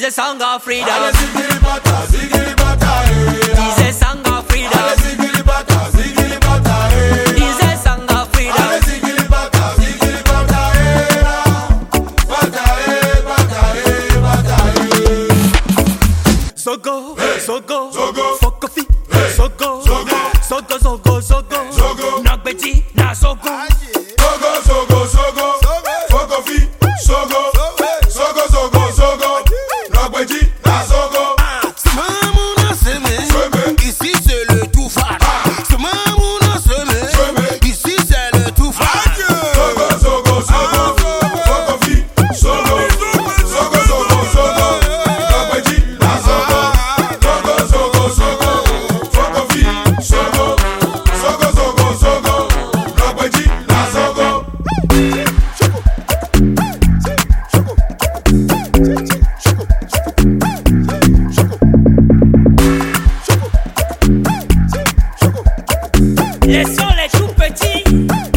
a song of freedom. Allez, ziggy-bata, ziggy-bata, It's a song of freedom. allez, ziggy-bata, ziggy-bata, It's a song of freedom. allez, ziggy-bata, ziggy-bata, bata, bata, bata, Sogo, sogo, Sogo. fokofi, sogo, Sogo. sogo, sogo, sogo, Sogo. Nagbeti, na sogo. sogo, sogo, sogo, fokofi, sogo, sogo, sogo, sogo, nagbeji, na sogo, Mamouna Semé, ici c'est le tout fat. Mamouna Semé, ici c'est le tout fat. sogo, sogo, sogo, fokofi, sogo, sogo, sogo, sogo, nagbeji, na sogo, sogo, sogo, sogo, fokofi, sogo, sogo, sogo, sogo, nagbeji, na sogo. Les sons les tout petits.